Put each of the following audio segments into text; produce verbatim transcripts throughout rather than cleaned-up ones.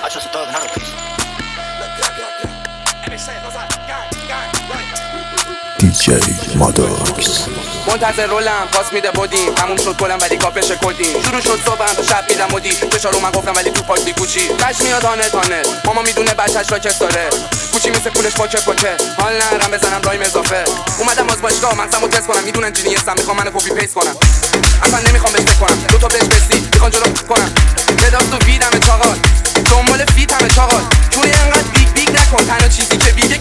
Hacho se todo ganado. دی جی ماداکس منتظر رولم پاس میده بودیم تموم شد گلم ولی کاپش کردیم شروع شد صبحم تا شب میدم مدی فشارو من گفتم ولی تو پاک کوچی کش میاد هانه تانه ماما میدونه بچهش را کس داره کوچی مثل پولش پاکه پاکه حال نرم بزنم رایم اضافه اومدم باز باشگاه مغزمو تست کنم میدونن جینیستم میخوام منو کپی پیست کنم اصلا نمیخوام بهش فکر کنم دو تا بهش بسی میخوان جلو کنم بداست تو ویدمه چاقال دنبال فیتمه چاقال چون اینقدر بیگ بیگ نکن تنها چیزی که بیگه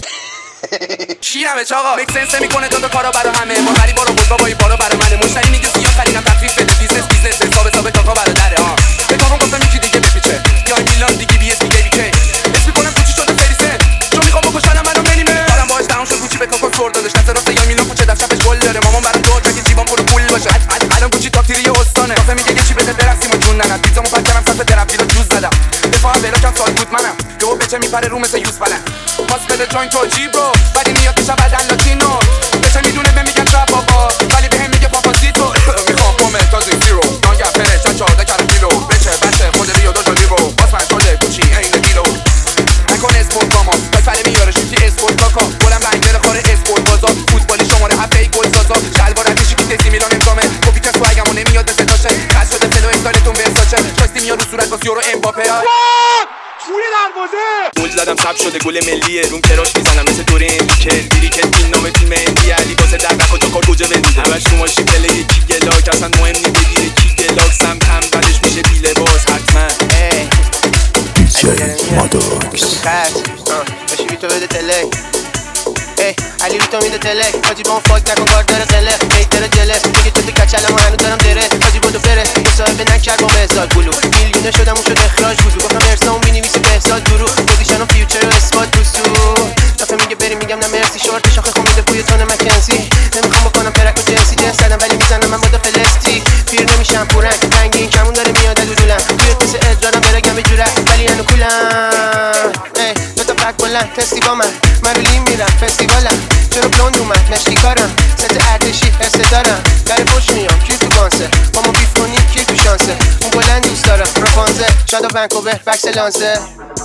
شیرمه چاقا میک سنس میکنه دو تا کارا برا همه ما غریبا رو بود بابایی بالا برا منه مشتری میگه زیاد خریدم تخفیف بده بیزنس بیزنس حساب حساب کاکا برادره ها به کاکا گفتم یکی دیگه بپیچه یا میلان دیگه بی اس دیگه بیکه اسم میکنم کوچی شده فریسه چون میخوام بکشنم منو منیمه کارم باهاش تموم شد کوچی به کاکا سر دادش دست راست یا میلان کوچه دفش شبش گل داره مامان برام دور که جیبام پر پول باشه الان کوچی تاپ تیری استانه کافه میگه یه چی بده برقصیم و جون ننم پیزامو پاک کردم صف درفتی رو جوز زدم دفاعم بلاکم سال بود منم یهو بچه میپره رو مثل یوز فلن پاس بده جوین تو جیبرو بعد میاد میشه بدن لاتینو بچه میدونه به میگن ترپ بابا ولی بهم میگه پاپاسیتو میخوام پومه تازه زیرو نانگه فره چند چارده کرم کیلو بچه بچه خود ریو دو تا لیرو باز من شده کوچی این کیلو نکن اسپورت باما پای فره میاره شوتی اسپورت کاکا گلم رنگره خاره اسپورت بازار فوتبالی شماره هفته ای گل سازا شلوار اتیشی که تسی میلان امضامه کپی که سوگمو نمیاد دست داشه خاص شده فلو استایلتون به ساچه شاستی میاد رو صورت واسه یورو امباپه توی دروازه گل زدم ثبت شده گل ملیه روم کراش میزنم مثل دوره اندیکل دیری که فیلم نام فیلم اندی علی واسه در نکا جا کار گوجه بندی همش تو ماشین پله یکی گلاک اصلا مهم نی بگیره کی گلاک سم هم بعدش میشه بی لباس حتما دی جی ماداکس باشی بیتو بده تلک ای علی بیتو میده تلک حاجی با اون فاک نکن کار داره قله هیتر جله میگه تو کچل اما هنو دارم دره حاجی بودو بره مصاحبه نکرد با بهزاد بلو میلیونه شدم اون شد اخراج بودو گفتم ارسا اون مینویسی بهزاد درو پوزیشن و فیوچر و اثبات بوسو دفعه میگه بریم میگم نه مرسی شورت شاخه خون میده بوی تون مکنزی نمیخوام بکنم پرک و جنسی جنس زدم ولی میزنم من با فلستی پیر نمیشم پورنگ رنگین کمون داره میاد دودولم توی تست ادرارم برگم جوره ولی انو کولم ای دو تا پک بلند تستی با من من رو لیم میرم فستیوالم چرا بلوند اومد مشتی کارم ست ارتشی حسه دارم در پشت میام کیر تو گانسه با ما بیف کنی کیر تو شانسه اون بلند دوست دارم رفانزه شادا ونکوور بکس لانسه